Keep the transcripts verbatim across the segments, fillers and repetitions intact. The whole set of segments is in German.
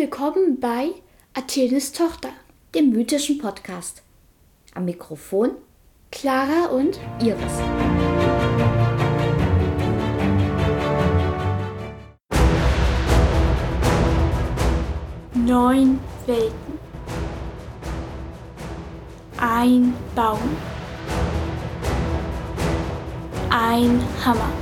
willkommen bei Athenes Tochter, dem mythischen Podcast. Am Mikrofon Clara und Iris. Neun Welten. Ein Baum. Ein Hammer.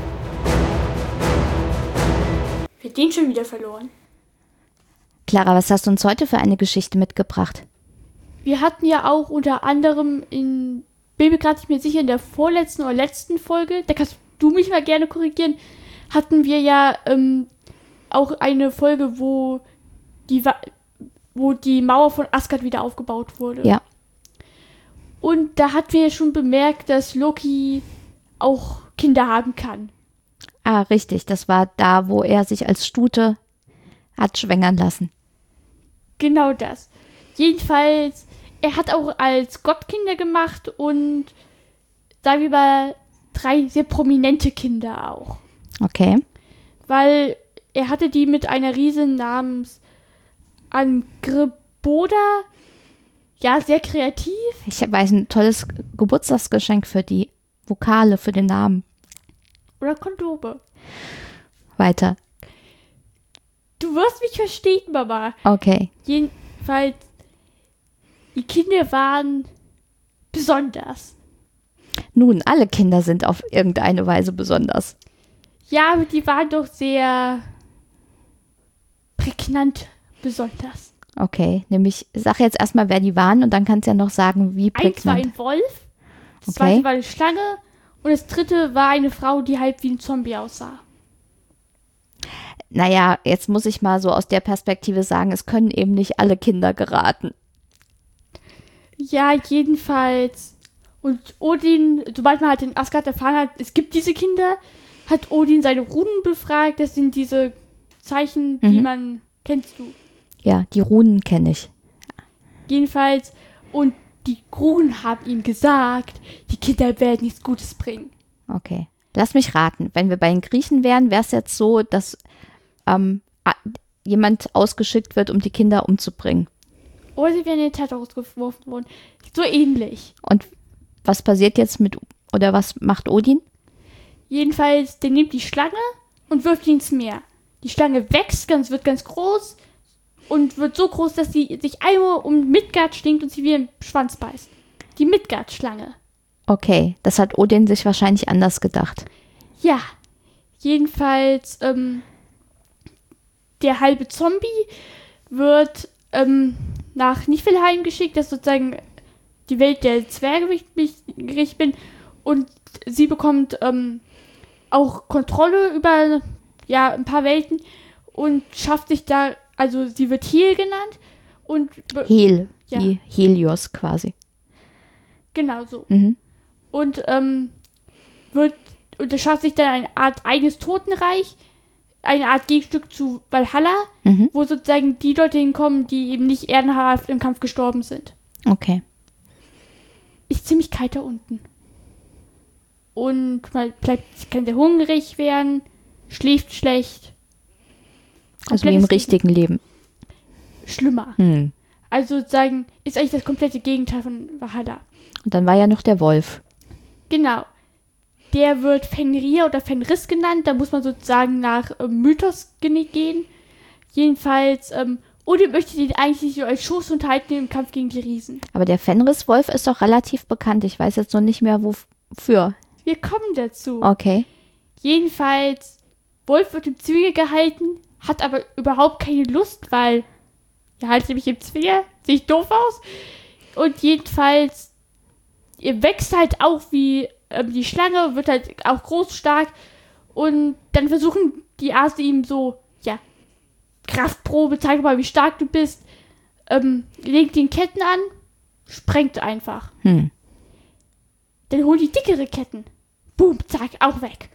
Wir den schon wieder verloren. Clara, was hast du uns heute für eine Geschichte mitgebracht? Wir hatten ja auch unter anderem in, bin mir gerade nicht mehr sicher, in der vorletzten oder letzten Folge, da kannst du mich mal gerne korrigieren, hatten wir ja ähm, auch eine Folge, wo die, wo die Mauer von Asgard wieder aufgebaut wurde. Ja. Und da hatten wir ja schon bemerkt, dass Loki auch Kinder haben kann. Ah, richtig. Das war da, wo er sich als Stute hat schwängern lassen. Genau das. Jedenfalls, er hat auch als Gott Kinder gemacht und, sagen wir mal, drei sehr prominente Kinder auch. Okay. Weil er hatte die mit einer Riesin namens Angreboda. Ja, sehr kreativ. Ich weiß, ein tolles Geburtstagsgeschenk für die Vokale, für den Namen. Oder Kondome. Weiter. Du wirst mich verstehen, Mama. Okay. Jedenfalls, die Kinder waren besonders. Nun, alle Kinder sind auf irgendeine Weise besonders. Ja, aber die waren doch sehr prägnant besonders. Okay, nämlich sag jetzt erstmal, wer die waren und dann kannst du ja noch sagen, wie Eins war prägnant. ein Wolf, das Okay. zweite war eine Schlange und das dritte war eine Frau, die halb wie ein Zombie aussah. Naja, jetzt muss ich mal so aus der Perspektive sagen, es können eben nicht alle Kinder geraten. Ja, jedenfalls. Und Odin, sobald man halt in Asgard erfahren hat, es gibt diese Kinder, hat Odin seine Runen befragt. Das sind diese Zeichen, die Mhm. man, kennst du. Ja, die Runen kenne ich. Jedenfalls, und die Runen haben ihm gesagt, die Kinder werden nichts Gutes bringen. Okay. Lass mich raten. Wenn wir bei den Griechen wären, wäre es jetzt so, dass ähm, a- jemand ausgeschickt wird, um die Kinder umzubringen. Oder sie werden in den Tat rausgeworfen worden. So ähnlich. Und was passiert jetzt mit, oder was macht Odin? Jedenfalls, der nimmt die Schlange und wirft sie ins Meer. Die Schlange wächst, ganz, wird ganz groß und wird so groß, dass sie sich einmal um Midgard stinkt und sie wie ein Schwanz beißt. Die Midgard-Schlange. Okay, das hat Odin sich wahrscheinlich anders gedacht. Ja, jedenfalls, ähm, der halbe Zombie wird ähm, nach Niflheim geschickt, das ist sozusagen die Welt der Zwerge, wie ich richtig bin. Und sie bekommt ähm, auch Kontrolle über ja, ein paar Welten und schafft sich da, also sie wird Hel genannt. Und be- Hel, Ja. wie Helios quasi. genau so. Mhm. Und ähm, wird und es schafft sich dann eine Art eigenes Totenreich, eine Art Gegenstück zu Valhalla, Mhm. wo sozusagen die Leute hinkommen, die eben nicht ehrenhaft im Kampf gestorben sind. Okay. Ist ziemlich kalt da unten. Und man bleibt, kann sehr hungrig werden, schläft schlecht. Also wie im Komplettes richtigen Leben. Leben. Schlimmer. Hm. Also sozusagen ist eigentlich das komplette Gegenteil von Valhalla. Und dann war ja noch der Wolf. Genau. Der wird Fenrir oder Fenris genannt. Da muss man sozusagen nach ähm, Mythos gene- gehen. Jedenfalls, ähm, Odin möchte den eigentlich so als Schoßhund halten im Kampf gegen die Riesen. Aber der Fenriswolf ist doch relativ bekannt. Ich weiß jetzt noch nicht mehr, wofür. Wir kommen dazu. Okay. Jedenfalls, Wolf wird im Zwinge gehalten, hat aber überhaupt keine Lust, weil, ja, halte mich im Zwinge, sehe ich doof aus. Und jedenfalls, ihr wächst halt auch wie ähm, die Schlange, wird halt auch groß, stark. Und dann versuchen die Aase ihm so, ja, Kraftprobe, zeig mal, wie stark du bist. Ähm, legt den Ketten an, sprengt einfach. Hm. Dann holen die dickere Ketten. Boom, zack, auch weg.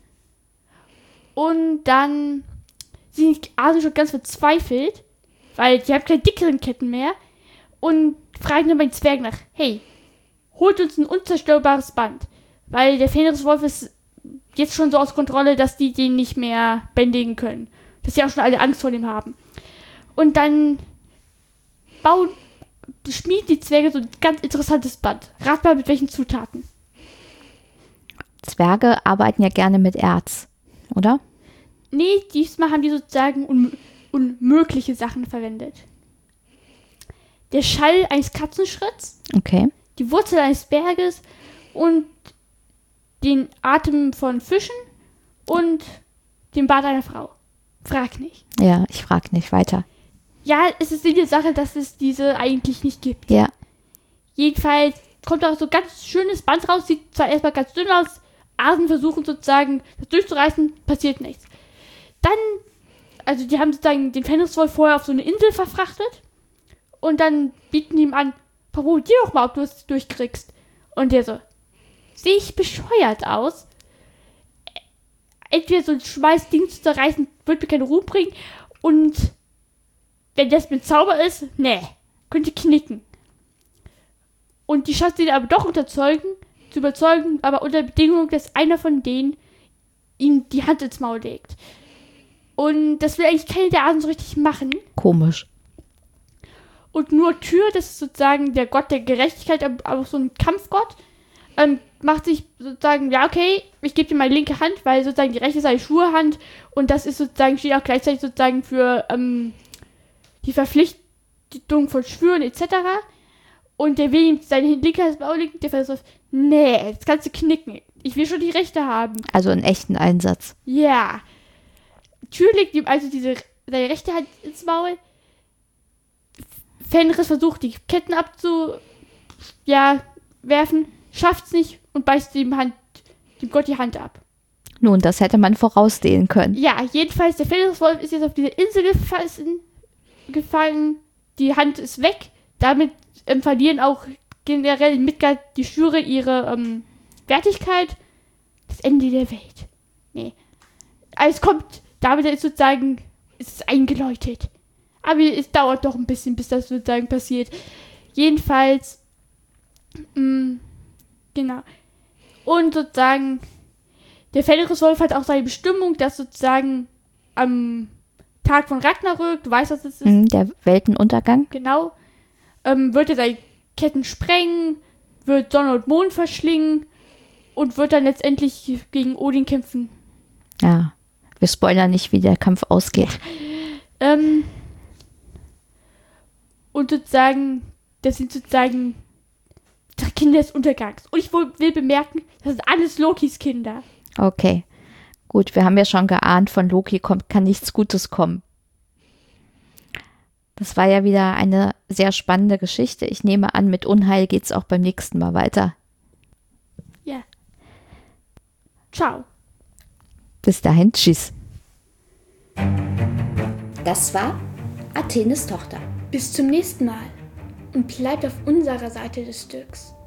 Und dann sind die Asen schon ganz verzweifelt, weil die haben keine dickeren Ketten mehr. Und fragen dann bei den Zwergen nach, hey, holt uns ein unzerstörbares Band. Weil der Fenriswolf ist jetzt schon so aus Kontrolle, dass die den nicht mehr bändigen können. Dass sie auch schon alle Angst vor dem haben. Und dann bauen, schmieden die Zwerge so ein ganz interessantes Band. Rat mal, mit welchen Zutaten. Zwerge arbeiten ja gerne mit Erz, oder? Nee, diesmal haben die sozusagen un- unmögliche Sachen verwendet. Der Schall eines Katzenschritts, Okay. die Wurzel eines Berges und den Atem von Fischen und den Bart einer Frau. Frag nicht. Ja, ich frage nicht weiter. Ja, es ist die Sache, dass es diese eigentlich nicht gibt. Ja. Jedenfalls kommt auch so ein ganz schönes Band raus, sieht zwar erstmal ganz dünn aus, Asen versuchen sozusagen das durchzureißen, passiert nichts. Dann, also die haben sozusagen den Fenriswolf vorher auf so eine Insel verfrachtet und dann bieten die ihm an, probier doch mal, ob du es durchkriegst. Und der so, sehe ich bescheuert aus? Entweder so ein Schmeißding zu zerreißen, wird mir keine Ruhe bringen und wenn das mit Zauber ist, nee, könnte knicken. Und die schaffen ihn aber doch unterzeugen, zu überzeugen, aber unter Bedingung, dass einer von denen ihm die Hand ins Maul legt. Und das will eigentlich keiner der Asen so richtig machen. Komisch. Und nur Tyr, das ist sozusagen der Gott der Gerechtigkeit, aber auch so ein Kampfgott, ähm, macht sich sozusagen, ja okay, ich gebe dir meine linke Hand, weil sozusagen die rechte ist eine Schwurhand und das ist sozusagen, steht auch gleichzeitig sozusagen für ähm, die Verpflichtung von Schwüren et cetera. Und der will ihm seine linke Hand ins Maul legen, der versucht, nee, das kannst du knicken. Ich will schon die rechte haben. Also einen echten Einsatz. Ja. Yeah. Tyr legt ihm also diese, seine rechte Hand ins Maul. Fenris versucht, die Ketten abzu, ja, werfen, schafft's nicht und beißt dem, Hand, dem Gott die Hand ab. Nun, das hätte man voraussehen können. Ja, jedenfalls, der Fenriswolf ist jetzt auf diese Insel gefallen, gefallen. Die Hand ist weg. Damit ähm, verlieren auch generell in Midgard die Schwüre ihre ähm, Wertigkeit. Das Ende der Welt. Nee. Alles kommt, damit ist sozusagen, ist es eingeläutet. Aber es dauert doch ein bisschen, bis das sozusagen passiert. Jedenfalls, mh, genau. Und sozusagen, der Fenriswolf hat auch seine Bestimmung, dass sozusagen am Tag von Ragnarök, du weißt, was das ist? Mhm, der Weltenuntergang. Genau. Ähm, wird er seine Ketten sprengen, wird Sonne und Mond verschlingen und wird dann letztendlich gegen Odin kämpfen. Ja, wir spoilern nicht, wie der Kampf ausgeht. Ähm, und sozusagen, das sind sozusagen die Kinder des Untergangs. Und ich will, will bemerken, das sind alles Lokis Kinder. Okay, gut, wir haben ja schon geahnt, von Loki kommt, kann nichts Gutes kommen. Das war ja wieder eine sehr spannende Geschichte. Ich nehme an, mit Unheil geht's auch beim nächsten Mal weiter. Ja. Ciao. Bis dahin, tschüss. Das war Athenes Tochter. Bis zum nächsten Mal. Und bleibt auf unserer Seite des Stücks.